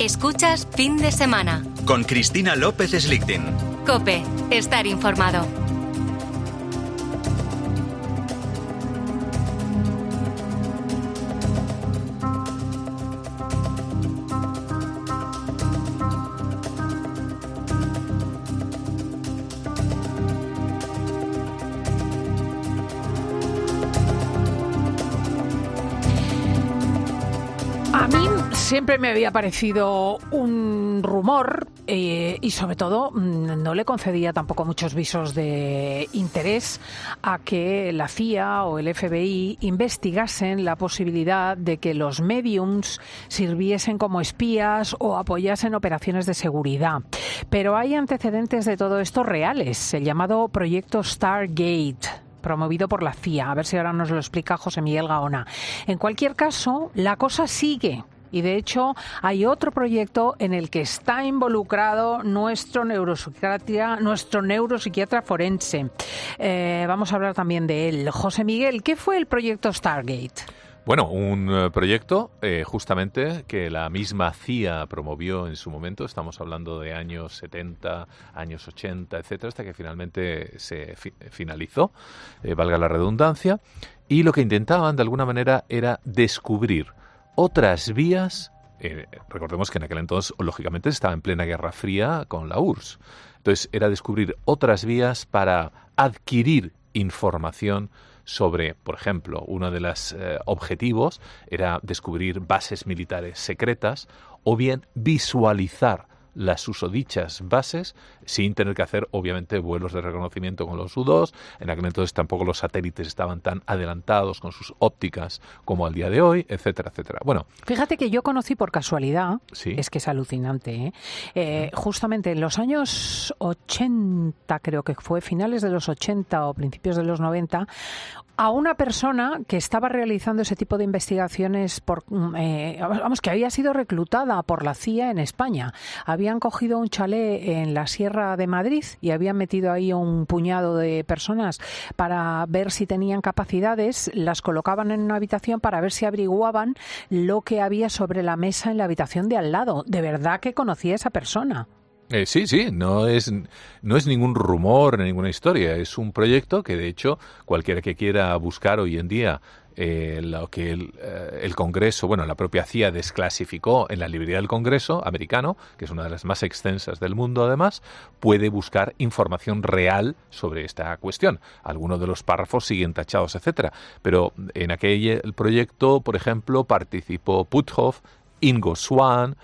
Escuchas Fin de Semana. Con Cristina López Slichting. COPE. Estar informado. A mí siempre me había parecido un rumor y sobre todo no le concedía tampoco muchos visos de interés a que la CIA o el FBI investigasen la posibilidad de que los médiums sirviesen como espías o apoyasen operaciones de seguridad. Pero hay antecedentes de todo esto reales, el llamado proyecto Stargate, promovido por la CIA. A ver si ahora nos lo explica José Miguel Gaona. En cualquier caso, la cosa sigue. Y de hecho, hay otro proyecto en el que está involucrado nuestro neuropsiquiatra forense. Vamos a hablar también de él. José Miguel, ¿qué fue el proyecto Stargate? Bueno, un proyecto justamente que la misma CIA promovió en su momento. Estamos hablando de años 70, años 80, etcétera, hasta que finalmente se finalizó, valga la redundancia. Y lo que intentaban de alguna manera era descubrir otras vías. Recordemos que en aquel entonces, lógicamente, estaba en plena Guerra Fría con la URSS. Entonces, era descubrir otras vías para adquirir información sobre, por ejemplo, uno de los objetivos era descubrir bases militares secretas o bien visualizar las susodichas bases sin tener que hacer, obviamente, vuelos de reconocimiento con los U-2. En aquel entonces tampoco los satélites estaban tan adelantados con sus ópticas como al día de hoy, etcétera, etcétera. Bueno, fíjate que yo conocí por casualidad, sí, es que es alucinante, justamente en los años 80, creo que fue finales de los 80 o principios de los 90, a una persona que estaba realizando ese tipo de investigaciones, que había sido reclutada por la CIA en España. Habían cogido un chalet en la Sierra de Madrid y habían metido ahí un puñado de personas para ver si tenían capacidades, las colocaban en una habitación para ver si averiguaban lo que había sobre la mesa en la habitación de al lado. De verdad que conocía a esa persona. Sí, no es ningún rumor, ninguna historia. Es un proyecto que, de hecho, cualquiera que quiera buscar hoy en día lo que el Congreso, bueno, la propia CIA desclasificó en la librería del Congreso americano, que es una de las más extensas del mundo además, puede buscar información real sobre esta cuestión. Algunos de los párrafos siguen tachados, etcétera. Pero en aquel proyecto, por ejemplo, participó Puthoff, Ingo Swann,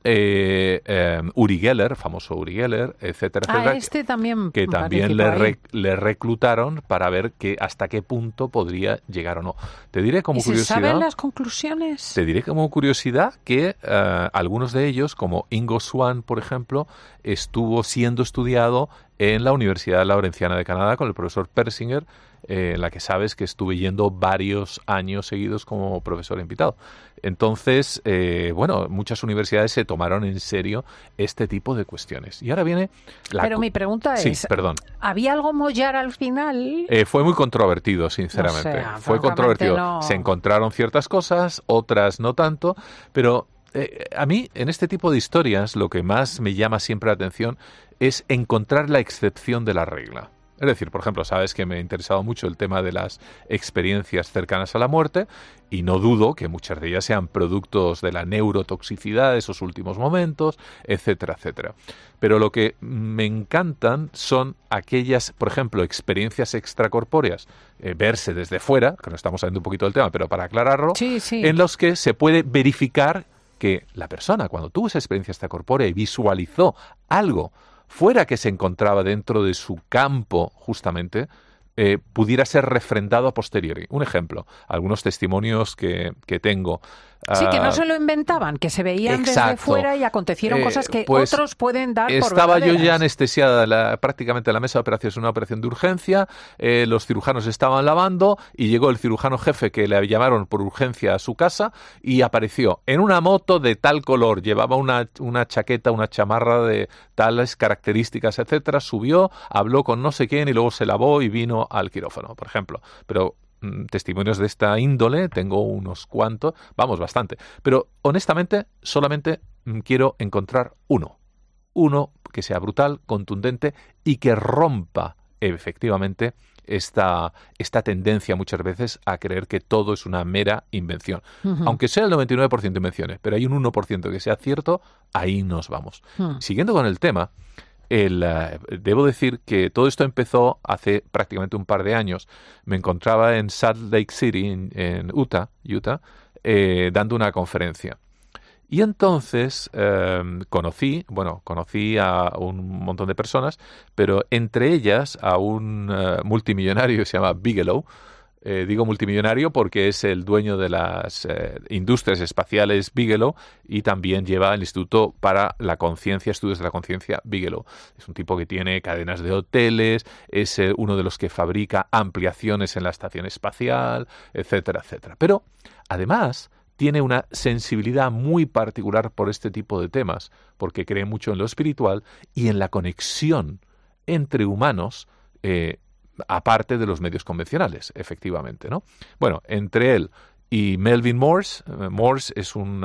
Uri Geller, famoso Uri Geller, etcétera, etcétera, este también que también le reclutaron para ver hasta qué punto podría llegar o no. Te diré como curiosidad. ¿Se saben las conclusiones? Te diré como curiosidad que algunos de ellos, como Ingo Swann, por ejemplo, estuvo siendo estudiado en la Universidad Lawrenciana de Canadá con el profesor Persinger, en la que sabes que estuve yendo varios años seguidos como profesor invitado. Entonces, muchas universidades se tomaron en serio este tipo de cuestiones. Y ahora viene Pero mi pregunta es, perdón. ¿había algo mollar al final? Fue muy controvertido, sinceramente. Fue controvertido. No. Se encontraron ciertas cosas, otras no tanto, pero a mí, en este tipo de historias, lo que más me llama siempre la atención es encontrar la excepción de la regla. Es decir, por ejemplo, sabes que me ha interesado mucho el tema de las experiencias cercanas a la muerte y no dudo que muchas de ellas sean productos de la neurotoxicidad de esos últimos momentos, etcétera, etcétera. Pero lo que me encantan son aquellas, por ejemplo, experiencias extracorpóreas, verse desde fuera, que nos estamos saliendo un poquito del tema, pero para aclararlo, sí. En los que se puede verificar que la persona, cuando tuvo esa experiencia extracorpórea y visualizó algo fuera que se encontraba dentro de su campo, justamente, pudiera ser refrendado a posteriori. Un ejemplo, algunos testimonios que tengo. Sí, que no se lo inventaban, que se veían desde fuera y acontecieron cosas que otros pueden dar por estaba verdaderas. Yo ya anestesiada prácticamente en la mesa de operaciones, una operación de urgencia, los cirujanos estaban lavando y llegó el cirujano jefe que le llamaron por urgencia a su casa y apareció en una moto de tal color, llevaba una chaqueta, una chamarra de tales características, etcétera, subió, habló con no sé quién y luego se lavó y vino al quirófano, por ejemplo. Pero testimonios de esta índole, tengo unos cuantos, vamos, bastante. Pero honestamente, solamente quiero encontrar uno que sea brutal, contundente y que rompa efectivamente esta tendencia muchas veces a creer que todo es una mera invención. Aunque sea el 99% invenciones, pero hay un 1% que sea cierto, ahí nos vamos. Siguiendo con el tema, debo decir que todo esto empezó hace prácticamente un par de años. Me encontraba en Salt Lake City, en Utah, dando una conferencia. Y entonces conocí a un montón de personas, pero entre ellas a un multimillonario que se llama Bigelow. Digo multimillonario porque es el dueño de las industrias espaciales Bigelow y también lleva el Instituto para la Conciencia, Estudios de la Conciencia Bigelow. Es un tipo que tiene cadenas de hoteles, es uno de los que fabrica ampliaciones en la estación espacial, etcétera, etcétera. Pero además tiene una sensibilidad muy particular por este tipo de temas, porque cree mucho en lo espiritual y en la conexión entre humanos, aparte de los medios convencionales, efectivamente, ¿no? Bueno, entre él y Melvin Morse, Morse es un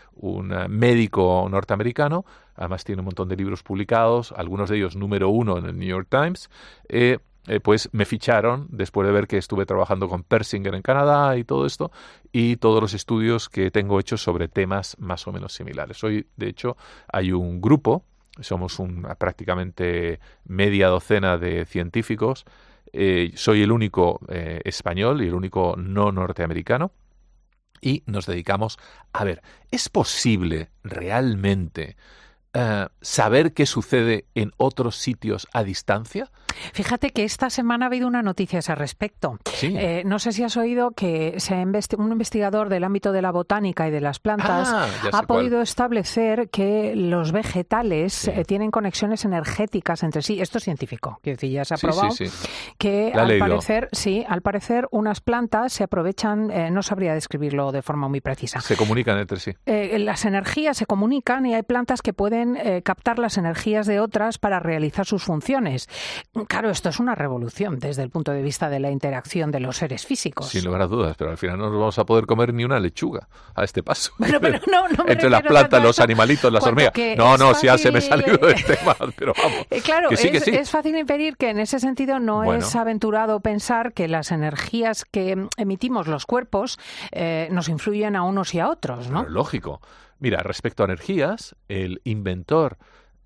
médico norteamericano, además tiene un montón de libros publicados, algunos de ellos número 1 en el New York Times, pues me ficharon después de ver que estuve trabajando con Persinger en Canadá y todo esto, y todos los estudios que tengo hechos sobre temas más o menos similares. Hoy, de hecho, hay un grupo, somos prácticamente media docena de científicos, soy el único español y el único no norteamericano, y nos dedicamos a ver, ¿es posible realmente saber qué sucede en otros sitios a distancia? Fíjate que esta semana ha habido una noticia a ese respecto. Sí. No sé si has oído que un investigador del ámbito de la botánica y de las plantas ha podido establecer que los vegetales tienen conexiones energéticas entre sí. Esto es científico, quiero decir, ya se ha probado. Que al parecer unas plantas se aprovechan, no sabría describirlo de forma muy precisa. Se comunican entre sí. Las energías se comunican y hay plantas que pueden captar las energías de otras para realizar sus funciones. Claro, esto es una revolución desde el punto de vista de la interacción de los seres físicos. Sin lugar a dudas, pero al final no nos vamos a poder comer ni una lechuga a este paso. Pero no entre las plantas, los animalitos, las hormigas. Si ya se me salió del tema, pero vamos. Claro, que sí. Es fácil inferir que en ese sentido no es aventurado pensar que las energías que emitimos los cuerpos nos influyen a unos y a otros, ¿no? Pero lógico. Mira, respecto a energías, el inventor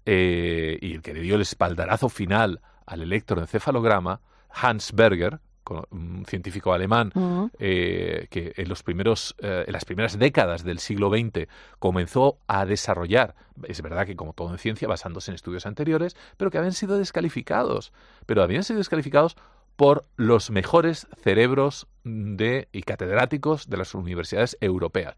y el que le dio el espaldarazo final al electroencefalograma, Hans Berger, un científico alemán que en las primeras décadas del siglo XX comenzó a desarrollar, es verdad que como todo en ciencia, basándose en estudios anteriores, pero que habían sido descalificados. Pero habían sido descalificados por los mejores cerebros y catedráticos de las universidades europeas.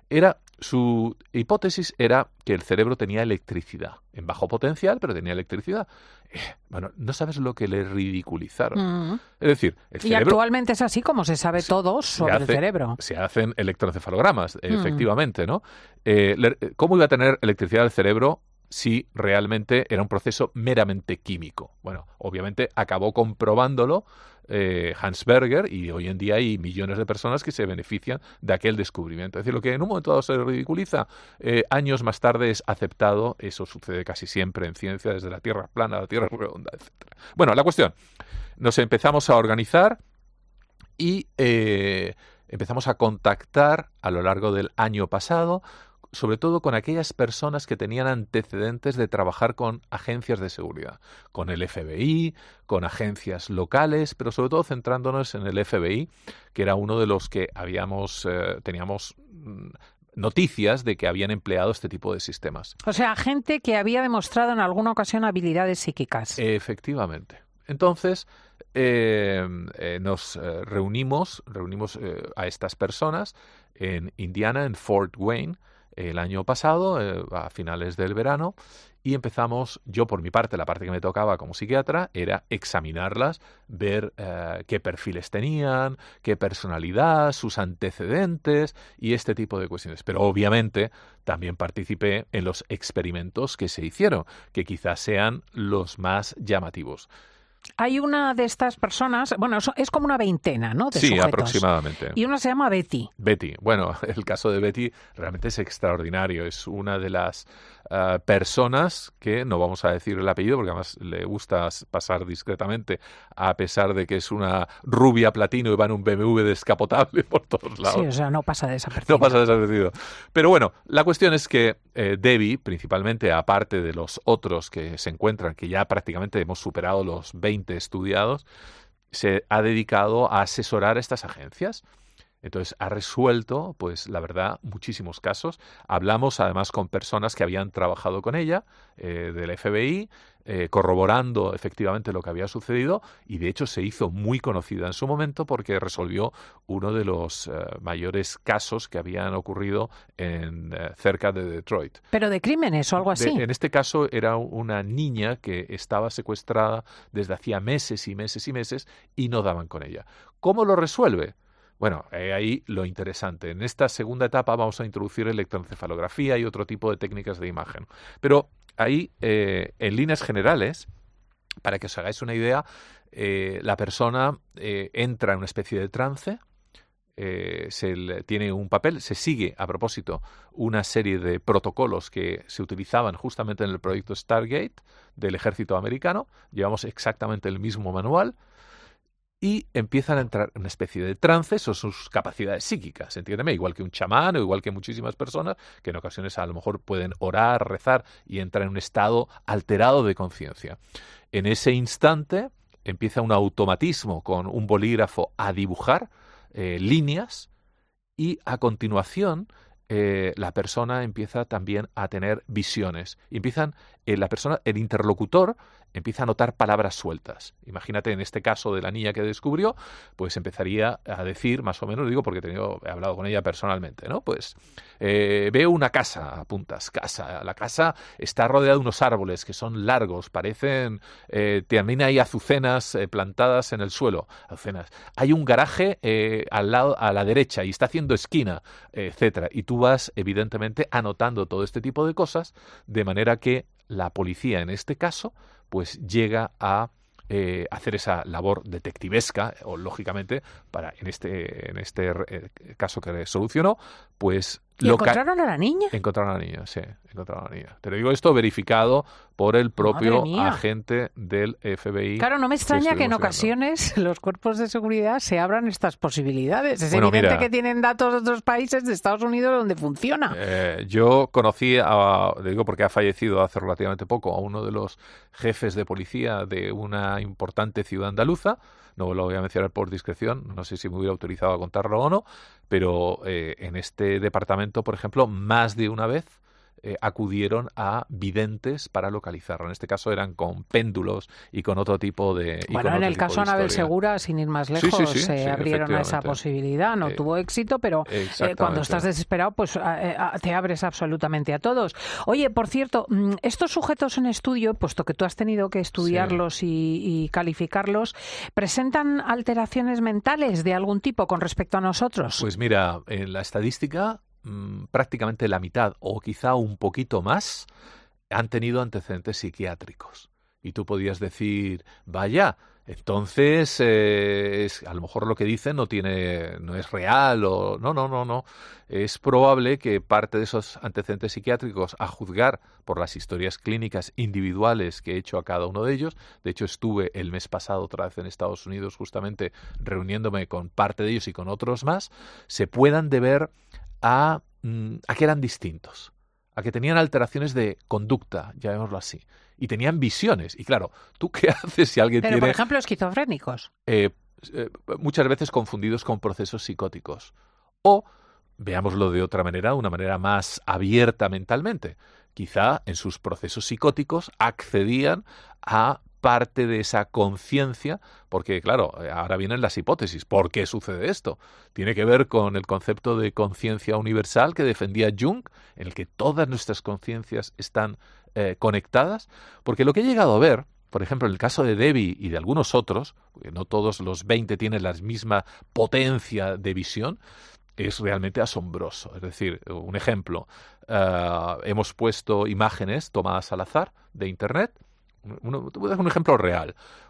Su hipótesis era que el cerebro tenía electricidad, en bajo potencial, pero tenía electricidad. Bueno, no sabes lo que le ridiculizaron. Es decir, el cerebro... Y actualmente es así como se sabe todo sobre el cerebro. Se hacen electroencefalogramas, efectivamente, ¿no? ¿Cómo iba a tener electricidad el cerebro si realmente era un proceso meramente químico? Bueno, obviamente acabó comprobándolo Hans Berger, y hoy en día hay millones de personas que se benefician de aquel descubrimiento. Es decir, lo que en un momento dado se ridiculiza, años más tarde es aceptado. Eso sucede casi siempre en ciencia, desde la Tierra plana a la Tierra redonda, etc. Bueno, la cuestión, nos empezamos a organizar y empezamos a contactar a lo largo del año pasado, sobre todo con aquellas personas que tenían antecedentes de trabajar con agencias de seguridad, con el FBI, con agencias locales, pero sobre todo centrándonos en el FBI, que era uno de los que teníamos noticias de que habían empleado este tipo de sistemas. O sea, gente que había demostrado en alguna ocasión habilidades psíquicas. Efectivamente. Entonces, nos reunimos a estas personas en Indiana, en Fort Wayne, el año pasado, a finales del verano, y empezamos, yo por mi parte, la parte que me tocaba como psiquiatra, era examinarlas, ver qué perfiles tenían, qué personalidad, sus antecedentes y este tipo de cuestiones. Pero obviamente también participé en los experimentos que se hicieron, que quizás sean los más llamativos. Hay una de estas personas, bueno, es como una veintena, ¿no? De sí, sujetos. Aproximadamente. Y una se llama Betty. Betty. Bueno, el caso de Betty realmente es extraordinario. Es una de las personas que, no vamos a decir el apellido porque además le gusta pasar discretamente, a pesar de que es una rubia platino y va en un BMW descapotable por todos lados. Sí, o sea, no pasa desapercibido. No pasa desapercibido. Pero bueno, la cuestión es que Debbie, principalmente, aparte de los otros que se encuentran, que ya prácticamente hemos superado los 20 estudiados, se ha dedicado a asesorar a estas agencias. Entonces ha resuelto, pues la verdad, muchísimos casos. Hablamos además con personas que habían trabajado con ella, del FBI, corroborando efectivamente lo que había sucedido, y de hecho se hizo muy conocida en su momento porque resolvió uno de los mayores casos que habían ocurrido cerca de Detroit. ¿Pero de crímenes o algo así? En este caso era una niña que estaba secuestrada desde hacía meses y meses y meses y no daban con ella. ¿Cómo lo resuelve? Bueno, ahí lo interesante. En esta segunda etapa vamos a introducir electroencefalografía y otro tipo de técnicas de imagen. Pero ahí, en líneas generales, para que os hagáis una idea, la persona entra en una especie de trance, tiene un papel, se sigue, a propósito, una serie de protocolos que se utilizaban justamente en el proyecto Stargate del ejército americano. Llevamos exactamente el mismo manual. Y empiezan a entrar en una especie de trance, son sus capacidades psíquicas, entiéndeme, igual que un chamán o igual que muchísimas personas que en ocasiones a lo mejor pueden orar, rezar y entrar en un estado alterado de conciencia. En ese instante empieza un automatismo con un bolígrafo a dibujar líneas y a continuación la persona empieza también a tener visiones. Y el interlocutor empieza a notar palabras sueltas. Imagínate, en este caso de la niña que descubrió, pues empezaría a decir, más o menos, digo porque he hablado con ella personalmente, ¿no? Pues veo una casa, apuntas, casa. La casa está rodeada de unos árboles que son largos, parecen, también hay azucenas plantadas en el suelo, azucenas. Hay un garaje al lado, a la derecha, y está haciendo esquina, etcétera. Y tú vas, evidentemente, anotando todo este tipo de cosas, de manera que la policía, en este caso, pues llega a hacer esa labor detectivesca, o lógicamente, en este caso que solucionó, pues... ¿Y encontraron a la niña? Encontraron a la niña, sí, encontraron a la niña. Te lo digo esto verificado por el propio agente del FBI. Claro, no me extraña que en ocasiones los cuerpos de seguridad se abran estas posibilidades. Es evidente que tienen datos de otros países, de Estados Unidos, donde funciona. Yo conocí, le digo porque ha fallecido hace relativamente poco, a uno de los jefes de policía de una importante ciudad andaluza. No lo voy a mencionar por discreción, no sé si me hubiera autorizado a contarlo o no, pero en este departamento, por ejemplo, más de una vez acudieron a videntes para localizarlo. En este caso eran con péndulos y con otro tipo de... Bueno, en el caso de Anabel Segura, sin ir más lejos, se abrieron a esa posibilidad. No tuvo éxito, pero cuando estás desesperado, pues te abres absolutamente a todos. Oye, por cierto, estos sujetos en estudio, puesto que tú has tenido que estudiarlos y calificarlos, ¿presentan alteraciones mentales de algún tipo con respecto a nosotros? Pues mira, en la estadística prácticamente la mitad o quizá un poquito más han tenido antecedentes psiquiátricos. Y tú podías decir, vaya, entonces a lo mejor lo que dicen no es real o no. Es probable que parte de esos antecedentes psiquiátricos, a juzgar por las historias clínicas individuales que he hecho a cada uno de ellos, de hecho estuve el mes pasado otra vez en Estados Unidos justamente reuniéndome con parte de ellos y con otros más, se puedan deber a que eran distintos, a que tenían alteraciones de conducta, llamémoslo así, y tenían visiones. Y claro, ¿tú qué haces si alguien Pero, por ejemplo, esquizofrénicos. Muchas veces confundidos con procesos psicóticos. O, veámoslo de otra manera, una manera más abierta mentalmente. Quizá en sus procesos psicóticos accedían a parte de esa conciencia, porque claro, ahora vienen las hipótesis. ¿Por qué sucede esto? Tiene que ver con el concepto de conciencia universal que defendía Jung, en el que todas nuestras conciencias están conectadas, porque lo que he llegado a ver, por ejemplo, en el caso de Debbie y de algunos otros, porque no todos los 20 tienen la misma potencia de visión, es realmente asombroso. Es decir, un ejemplo, hemos puesto imágenes tomadas al azar de Internet. Te voy a dar un ejemplo real.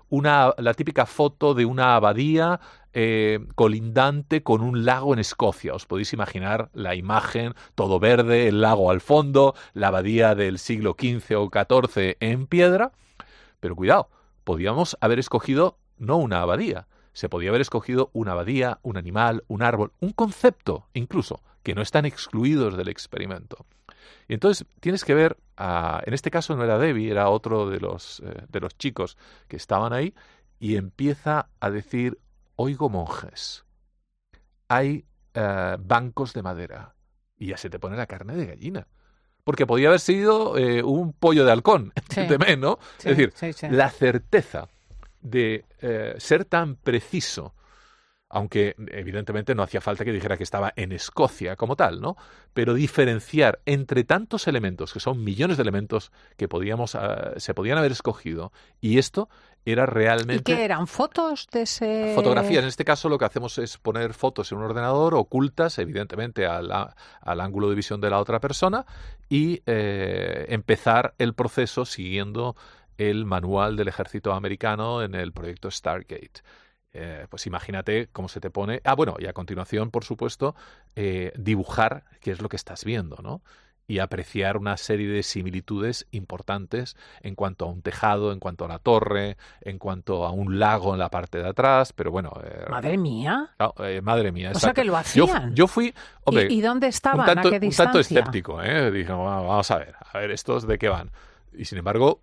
la típica foto de una abadía colindante con un lago en Escocia. Os podéis imaginar la imagen, todo verde, el lago al fondo, la abadía del siglo XV o XIV en piedra. Pero cuidado, podíamos haber escogido no una abadía, se podía haber escogido una abadía, un animal, un árbol, un concepto incluso, que no están excluidos del experimento. Y entonces tienes que ver, en este caso no era Debbie, era otro de los chicos que estaban ahí, y empieza a decir: oigo monjes, hay bancos de madera, y ya se te pone la carne de gallina. Porque podía haber sido un pollo de halcón, entiéndeme, sí, ¿no? Sí, es decir, sí. La certeza de ser tan preciso, aunque evidentemente no hacía falta que dijera que estaba en Escocia como tal, ¿no? Pero diferenciar entre tantos elementos, que son millones de elementos que se podían haber escogido, y esto era realmente... ¿Y qué eran? ¿Fotos de ese...? Fotografías. En este caso lo que hacemos es poner fotos en un ordenador ocultas, evidentemente, al ángulo de visión de la otra persona, y empezar el proceso siguiendo el manual del ejército americano en el proyecto Stargate. Pues imagínate cómo se te pone... y a continuación, por supuesto, dibujar qué es lo que estás viendo, ¿no? Y apreciar una serie de similitudes importantes en cuanto a un tejado, en cuanto a una torre, en cuanto a un lago en la parte de atrás, pero bueno... ¡Madre mía! Madre mía, exacto. O sea, que lo hacían. Yo fui... Hombre, ¿Y dónde estaban? ¿A qué distancia? Un tanto escéptico, ¿eh? Dije, vamos a ver, ¿estos de qué van? Y sin embargo,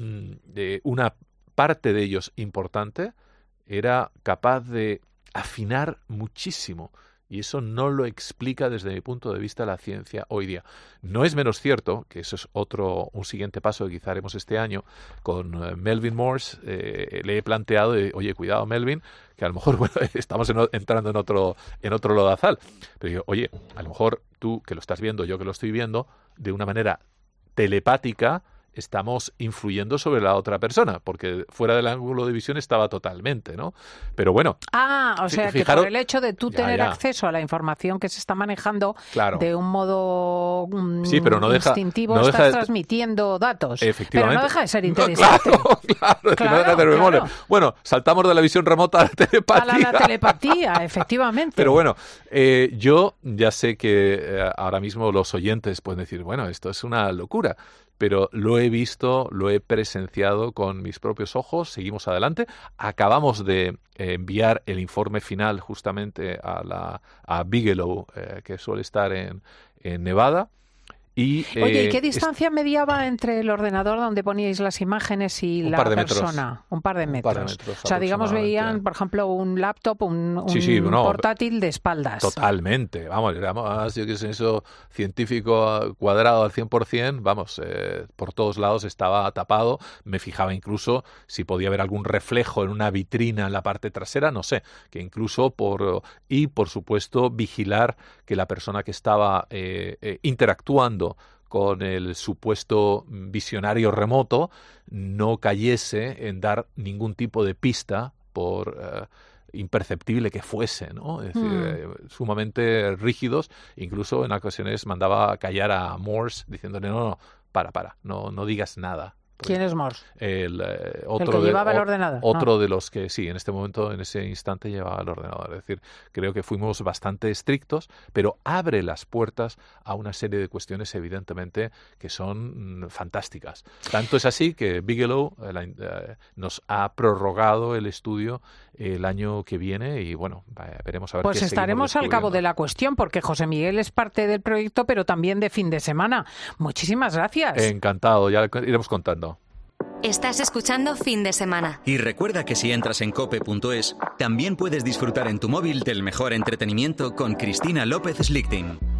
una parte de ellos importante era capaz de afinar muchísimo. Y eso no lo explica desde mi punto de vista la ciencia hoy día. No es menos cierto, que eso es un siguiente paso que quizá haremos este año, con Melvin Morse le he planteado, oye, cuidado Melvin, que a lo mejor estamos entrando en otro lodazal. Pero digo, oye, a lo mejor tú que lo estás viendo, yo que lo estoy viendo, de una manera telepática, estamos influyendo sobre la otra persona, porque fuera del ángulo de visión estaba totalmente, ¿no? Pero bueno... o sea, que por el hecho de tú tener acceso a la información que se está manejando, claro, de un modo pero instintivo, estás transmitiendo datos. Efectivamente. Pero no deja de ser interesante. Claro. Bueno, saltamos de la visión remota a la telepatía. A la telepatía, efectivamente. Pero bueno, yo ya sé que ahora mismo los oyentes pueden decir, bueno, esto es una locura, pero lo he visto, lo he presenciado con mis propios ojos. Seguimos adelante. Acabamos de enviar el informe final justamente a Bigelow, que suele estar en Nevada. Oye, ¿y qué distancia mediaba entre el ordenador donde poníais las imágenes y la persona? Un par de metros. O sea, digamos, veían, por ejemplo, un laptop, un portátil de espaldas. Totalmente. Vamos, yo que sé, eso científico cuadrado al 100%, vamos, por todos lados estaba tapado. Me fijaba incluso si podía haber algún reflejo en una vitrina en la parte trasera, no sé, que incluso por supuesto, vigilar que la persona que estaba interactuando con el supuesto visionario remoto no cayese en dar ningún tipo de pista por imperceptible que fuese, ¿no? Es decir, sumamente rígidos. Incluso en ocasiones mandaba a callar a Morse diciéndole no, no digas nada. ¿Quién es Morse? El que llevaba el ordenador. Otro de los que sí, en este momento, en ese instante llevaba el ordenador. Es decir, creo que fuimos bastante estrictos, pero abre las puertas a una serie de cuestiones, evidentemente, que son fantásticas. Tanto es así que Bigelow nos ha prorrogado el estudio el año que viene y bueno, veremos a ver. Pues estaremos al cabo de la cuestión, porque José Miguel es parte del proyecto, pero también de Fin de Semana. Muchísimas gracias. Encantado, ya iremos contando. Estás escuchando Fin de Semana. Y recuerda que si entras en cope.es, también puedes disfrutar en tu móvil del mejor entretenimiento con Cristina López Slichting.